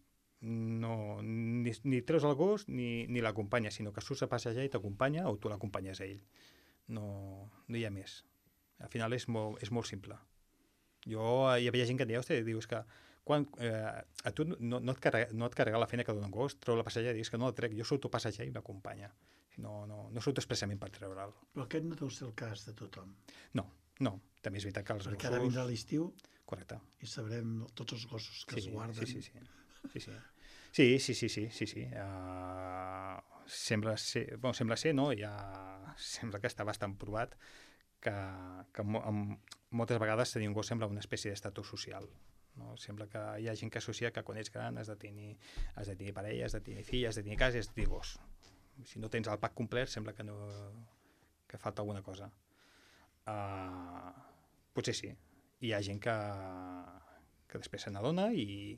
ni treus el gos ni l'acompanyes, sinó que surts a passejar i t'acompanya o tu l'acompanyes a ell. No hi ha més. Al final és molt simple. Hi havia gent que et deia, dius que a tu no et carrega la feina que dona un gos, treu la passejar i dius que no el trec, jo surto a passejar i m'acompanya. No surto expressament per treure'l. Però aquest no deu ser el cas de tothom. No, també és veritat que els gossos... Perquè ara vindrà l'estiu. Correcte. I sabrem tots els gossos que es guarden. Sí. Sembla ser, no? Sembla que està bastant provat que moltes vegades tenir un gos sembla una espècie d'estatus social. No? Sembla que hi ha gent que associa que quan ets gran has de tenir parella, has de tenir fill, has de tenir casa i has de tenir gos. Si no tens el pack complet sembla que falta alguna cosa. potser sí. Hi ha gent que després se n'adona i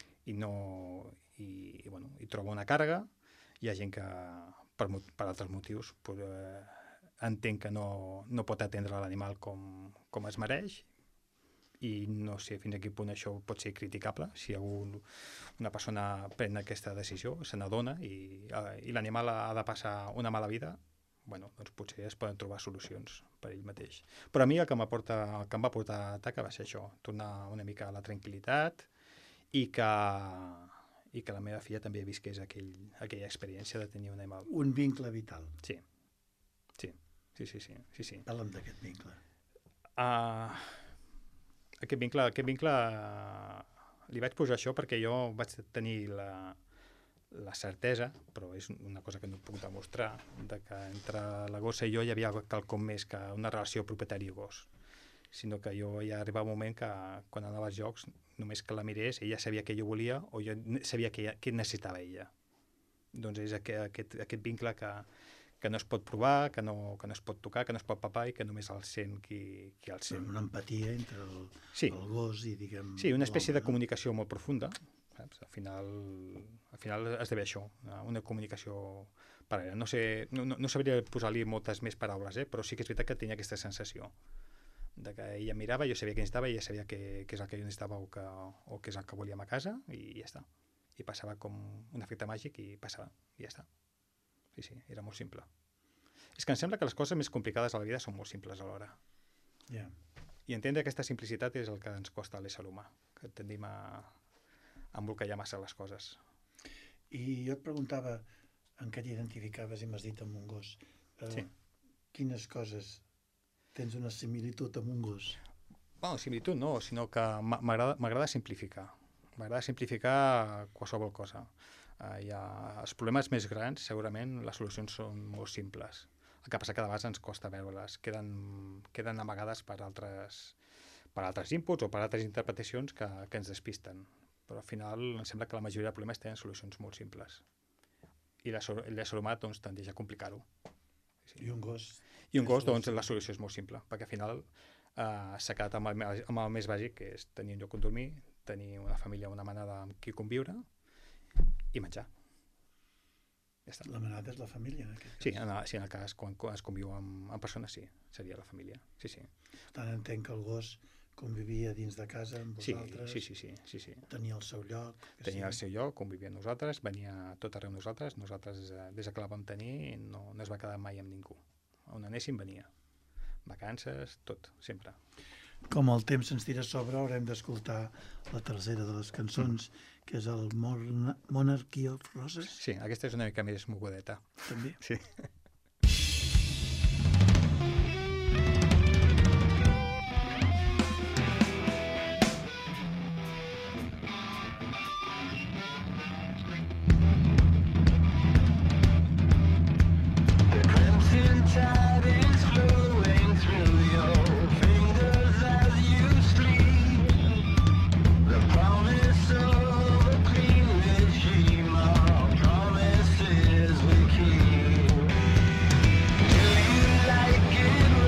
troba una càrrega. Hi ha gent que per altres motius entén que no pot atendre l'animal com es mereix, i no sé fins a quin punt això pot ser criticable. Si una persona pren aquesta decisió, se n'adona i l'animal ha de passar una mala vida, doncs potser es poden trobar solucions per ell mateix. Però a mi el que em va portar a Taca va ser això, tornar una mica a la tranquil·litat i que la meva filla també visqués aquella experiència de tenir un animal. Un vincle vital. Sí. Parla'm d'aquest vincle. Aquest vincle li vaig posar això perquè jo vaig tenir la certesa, però és una cosa que no puc demostrar, de que entre la gossa i jo hi havia quelcom més que una relació propietari-gos, sinó que jo ja arribava un moment que quan anava als jocs, només que la mirés, ella sabia què jo volia o jo sabia què necessitava ella. Doncs és aquest vincle que no es pot provar, que no es pot tocar, que no es pot papar i que només el sent qui el sent. Una empatia entre el gos i, diguem... Sí, una espècie de comunicació molt profunda. Saps? Al final esdevé això, una comunicació paral·lela. No sabria posar-li moltes més paraules, però sí que és veritat que tenia aquesta sensació de que ella mirava, jo sabia què necessitava, ella sabia què és el que jo necessitava o què és el que volíem a casa, i ja està. I passava com un efecte màgic i passava, i ja està. Sí, era molt simple. És que em sembla que les coses més complicades a la vida són molt simples alhora. Yeah. I entendre aquesta simplicitat és el que ens costa a l'ésser humà, que tendim a embolcallar massa les coses. I jo et preguntava en què t'identificaves i m'has dit amb un gos. Sí. Quines coses tens una similitud amb un gos? Similitud no, sinó que m'agrada simplificar. M'agrada simplificar qualsevol cosa. Els problemes més grans, segurament, les solucions són molt simples. El que passa que de vegades ens costa veure-les. Queden amagades per altres inputs o per altres interpretacions que ens despisten. Però al final em sembla que la majoria de problemes tenen solucions molt simples. I l'ésser humà doncs, tendeix a complicar-ho. Sí. I un gos? I un gos, doncs, la solució és molt simple, perquè al final s'ha quedat amb el més bàsic, que és tenir un lloc on dormir, tenir una família, una manada amb qui conviure, i menjar. Ja està. La manada és la família, en aquest cas. Sí, en el cas, quan es conviu amb persones, sí, seria la família. Sí. Per tant, entenc que el gos convivia dins de casa amb vosaltres. Sí. Tenia el seu lloc. Tenia el seu lloc, convivia amb nosaltres, venia tot arreu amb nosaltres. Nosaltres, des que la vam tenir, no es va quedar mai amb ningú. On anéssim, venia. Vacances, tot, sempre. Com el temps ens tira a sobre, haurem d'escoltar la tercera de les cançons, que és el Monarchy of Roses. Sí, aquesta és una mica més mogudeta. També? Sí. Promises we keep. Do you like it?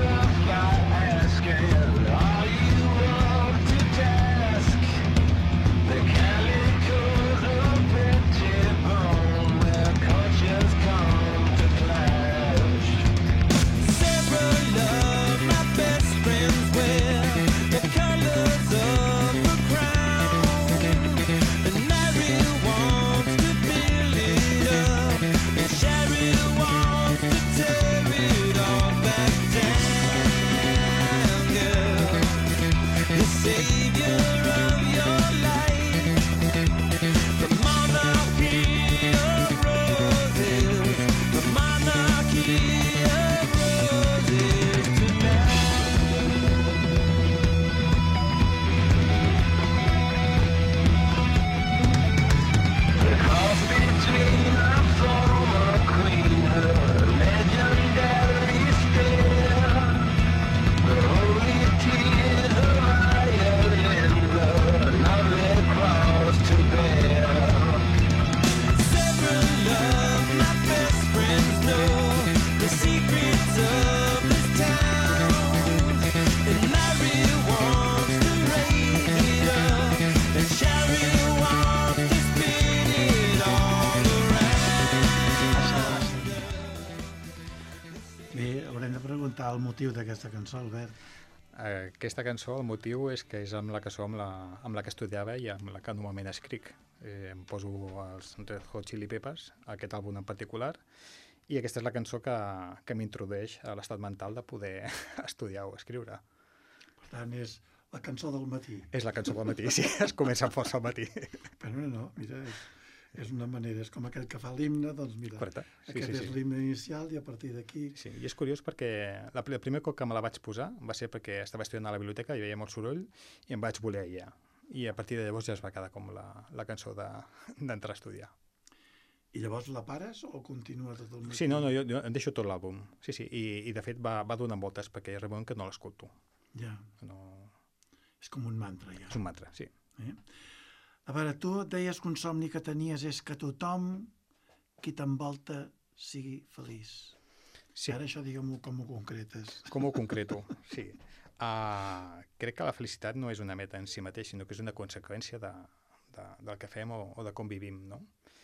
explicar el motiu d'aquesta cançó, Albert? Aquesta cançó, el motiu és que és amb la cançó amb la que estudiava i amb la que normalment escric. Em poso els Red Hot Chili Peppers, aquest àlbum en particular, i aquesta és la cançó que m'introdueix a l'estat mental de poder estudiar o escriure. Per tant, és la cançó del matí. És la cançó del matí, sí, es comença força al matí. Però no, mira, és una manera, és com aquell que fa l'himne, doncs mira, Correcte. Sí, aquest és l'himne inicial i a partir d'aquí... Sí, i és curiós perquè el primer cop que me la vaig posar va ser perquè estava estudiant a la biblioteca, hi veia molt soroll i em vaig voler aïllar. I a partir de llavors ja es va quedar com la cançó d'entrar a estudiar. I llavors la pares o continua tot el matí? Sí, no, jo em deixo tot l'àlbum. Sí, i de fet va donant voltes perquè hi ha un moment que no l'escolto. Ja. No... És com un mantra, ja. És un mantra, sí. A veure, tu deies que un somni que tenies és que tothom qui t'envolta sigui feliç. Sí. Ara això digue'm-ho com ho concretes. Com ho concreto, sí. Crec que la felicitat no és una meta en si mateix, sinó que és una conseqüència del que fem o de com vivim, no?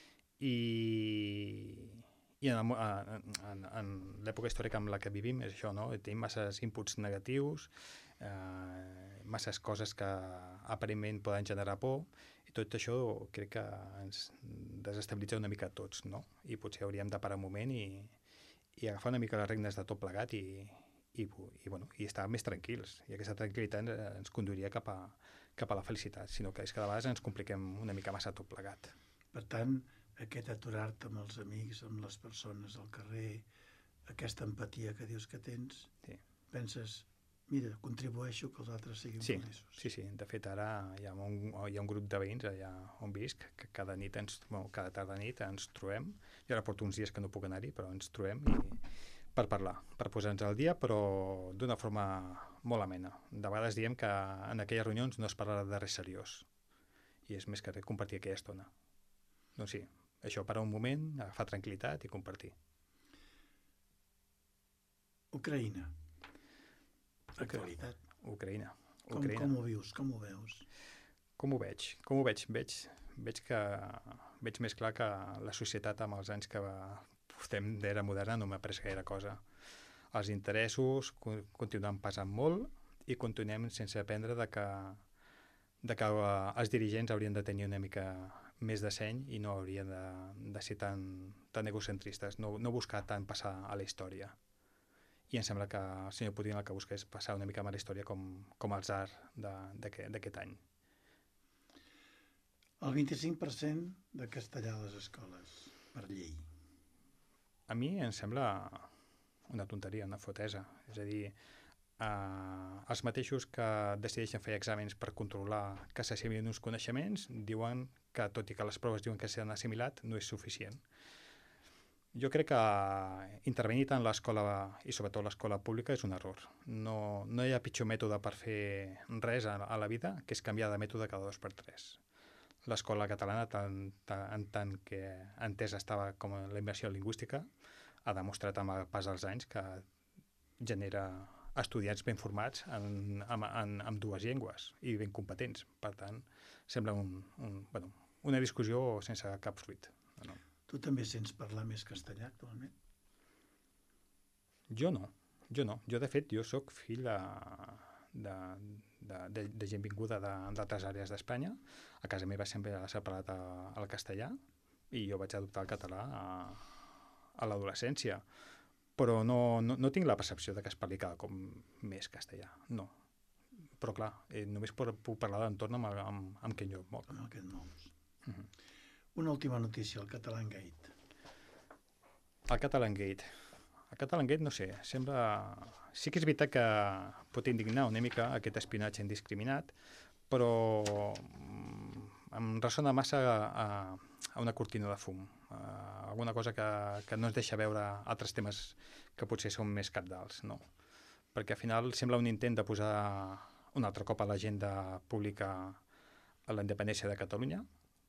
I en l'època històrica en la que vivim és això, no? Tenim masses inputs negatius, masses coses que aparentment poden generar por, i tot això crec que ens desestabilitza una mica a tots, no? I potser hauríem de parar un moment i agafar una mica les regnes de tot plegat i estar més tranquils. I aquesta tranquil·litat ens conduiria cap a la felicitat, sinó que és que de vegades ens compliquem una mica massa tot plegat. Per tant, aquest aturar-te amb els amics, amb les persones al carrer, aquesta empatia que dius que tens, sí. Penses, mira, contribueixo que els altres siguin feliços. Sí. De fet, ara hi ha un grup de veïns allà on visc, que cada tarda nit ens trobem. Jo ara porto uns dies que no puc anar-hi, però ens trobem per parlar, per posar-nos al dia, però d'una forma molt amena. De vegades diem que en aquelles reunions no es parla de res seriós, i és més que compartir aquella estona. Doncs sí, això, parar un moment, agafar tranquil·litat i compartir. Ucraïna. Actualitat. Ucraïna. Com ho vius? Com ho veus? Com ho veig? Veig més clar que la societat amb els anys que portem d'era moderna no m'ha pres gaire cosa. Els interessos continuen pesant molt i continuem sense aprendre que els dirigents haurien de tenir una mica més de seny i no haurien de ser tan egocentristes, no buscar tant passar a la història. I em sembla que el senyor Putin el que busca és passar una mica a la història com el tsar d'aquest any. El 25% de castellà a les escoles, per llei. A mi em sembla una tonteria, una fotesa. És a dir, els mateixos que decideixen fer exàmens per controlar que s'assimilin uns coneixements diuen que, tot i que les proves diuen que s'han assimilat, no és suficient. Jo crec que intervenir tant l'escola, i sobretot l'escola pública, és un error. No hi ha pitjor mètode per fer res a la vida que és canviar de mètode cada 2 per 3. L'escola catalana, en tant que entesa estava com la immersió lingüística, ha demostrat amb el pas dels anys que genera estudiants ben formats en 2 llengües i ben competents. Per tant, sembla una discussió sense cap fruit. No. Tu també sents parlar més castellà actualment? Jo no. Jo, de fet, soc fill de gent vinguda d'altres àrees d'Espanya. A casa meva sempre s'ha parlat el castellà i jo vaig adoptar el català a l'adolescència. Però no tinc la percepció de que es parli cada cop més castellà, no. Però clar, només puc parlar d'entorn amb què jo moc. Amb el que et mous. Una última notícia, el Catalan Gate. El Catalan Gate, no sé, sembla... Sí que és veritat que pot indignar una mica aquest espionatge indiscriminat, però em ressona massa a una cortina de fum, alguna cosa que no ens deixa veure altres temes que potser són més cabdals, no? Perquè al final sembla un intent de posar un altre cop a l'agenda pública a la independència de Catalunya,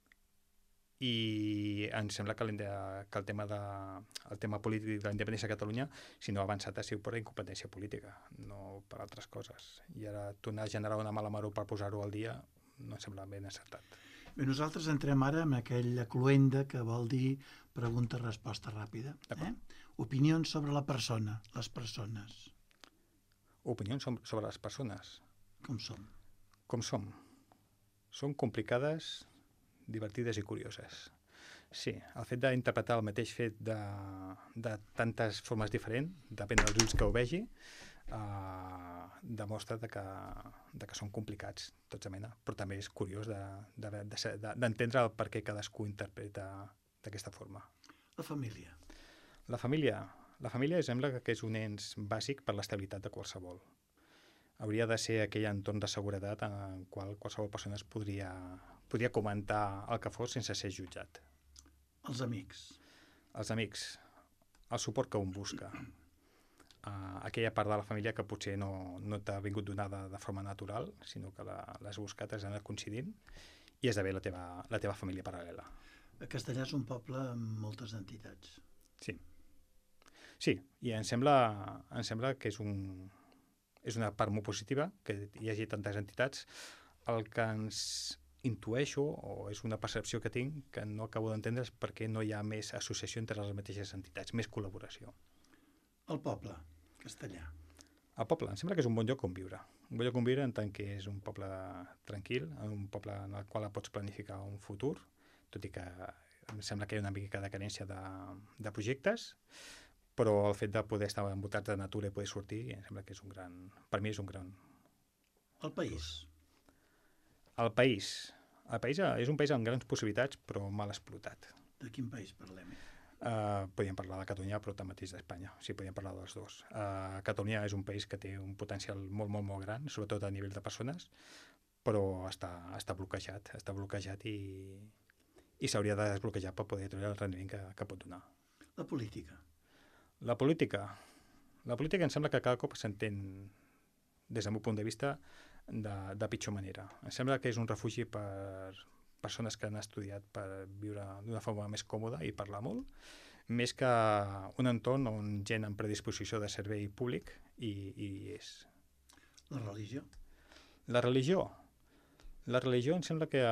i em sembla que el tema polític de la independència de Catalunya, si no ha avançat, ha sigut per incompetència política, no per altres coses. I ara tornar a generar una mala maror per posar-ho al dia no em sembla ben acertat. Bé, nosaltres entrem ara en aquella cluenda que vol dir pregunta-resposta ràpida. Opinions sobre la persona, les persones. Opinions sobre les persones. Com som? Com som? Són complicades, divertides i curioses. Sí, el fet d'interpretar el mateix fet de tantes formes diferents, depèn dels ulls que ho vegi, demostra que són complicats, tota mena, però també és curiós d'entendre el per què cadascú interpreta d'aquesta forma. La família. La família sembla que és un ens bàsic per l'estabilitat de qualsevol. Hauria de ser aquell entorn de seguretat en el qual qualsevol persona es podria comentar el que fos sense ser jutjat. Els amics. Els amics, el suport que un busca. Aquella part de la família que potser no t'ha vingut donada de forma natural, sinó que l'has buscat, has anat coincidint, i esdevé la teva família paral·lela. Castellà és un poble amb moltes entitats. Sí, i em sembla que és una part molt positiva que hi hagi tantes entitats. El que ens intueixo, o és una percepció que tinc, que no acabo d'entendre, és perquè no hi ha més associació entre les mateixes entitats, més col·laboració. El poble, castellà. El poble, em sembla que és un bon lloc on viure. Un bon lloc on viure en tant que és un poble tranquil, un poble en el qual pots planificar un futur, tot i que em sembla que hi ha una mica de carència de projectes, però el fet de poder estar envoltats de natura i poder sortir, em sembla que és per mi és un gran... El país. El país és un país amb grans possibilitats, però mal explotat. De quin país parlem? Podríem parlar de Catalunya, però tanmateix d'Espanya. Sí, podríem parlar dels dos. Catalunya és un país que té un potencial molt, molt, molt gran, sobretot a nivell de persones, però està bloquejat i s'hauria de desbloquejar per poder treure el rendiment que pot donar. La política. La política em sembla que cada cop s'entén, des del meu punt de vista, de pitjor manera. Em sembla que és un refugi per persones que han estudiat per viure d'una forma més còmoda i parlar molt, més que un entorn on gent amb predisposició de servei públic hi és. La religió? La religió em sembla que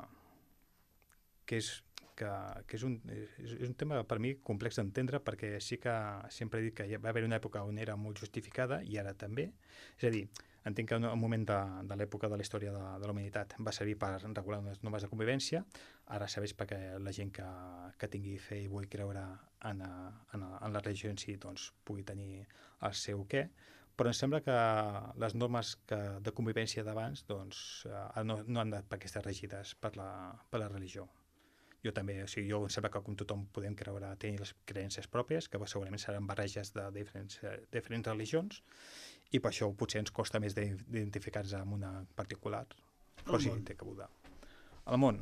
és un tema per mi complex d'entendre, perquè sí que sempre he dit que va haver una època on era molt justificada i ara també. És a dir, entenc que en un moment de l'època de la història de la humanitat va servir per regular unes normes de convivència, ara serveix perquè la gent que tingui fe i vulgui creure en la religió en si doncs, pugui tenir el seu què, però em sembla que les normes de convivència d'abans doncs, no han anat per aquestes regides per la religió. Jo també, o sigui, em sembla que com tothom podem tenir les creences pròpies, que segurament seran barreges de diferents religions, i per això potser ens costa més d'identificar-nos amb una particular, però sí, té cabuda. El món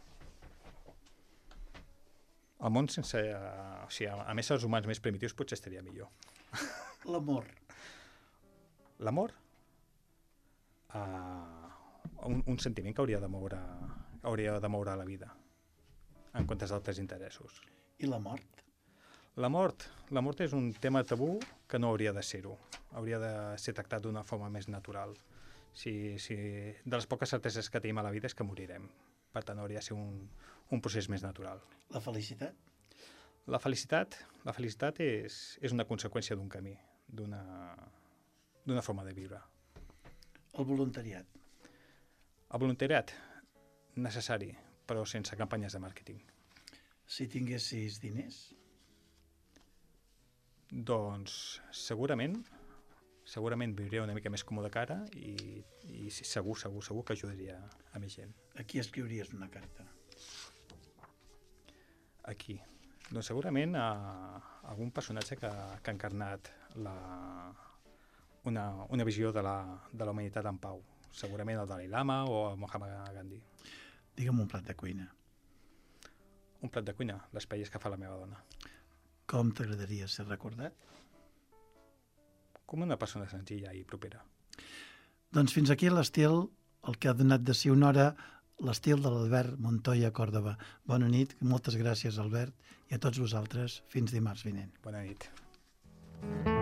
sense... O sigui, a més, els humans més primitius potser estaria millor. L'amor. L'amor? Un sentiment que hauria de moure la vida, en comptes d'altres interessos. I la mort? La mort és un tema tabú que no hauria de ser-ho. Hauria de ser tractat d'una forma més natural. De les poques certeses que tenim a la vida és que morirem. Per tant, hauria de ser un procés més natural. La felicitat? La felicitat és una conseqüència d'un camí, d'una forma de viure. El voluntariat? El voluntariat, necessari, però sense campanyes de màrqueting. Si tinguessis diners? Doncs segurament viuria una mica més còmode que ara i segur que ajudaria a més gent. A qui escriuries una carta? A qui? Doncs segurament a algun personatge que ha encarnat una visió de la humanitat en pau. Segurament el Dalai Lama o el Mahatma Gandhi. Digue'm un plat de cuina. Un plat de cuina, les paelles que fa la meva dona. Com t'agradaria ser recordat? Com una persona senzilla i propera. Doncs fins aquí l'estil, el que ha donat de si una hora, l'estil de l'Albert Montoya Còrdova. Bona nit, moltes gràcies, Albert, i a tots vosaltres, fins dimarts vinent. Bona nit.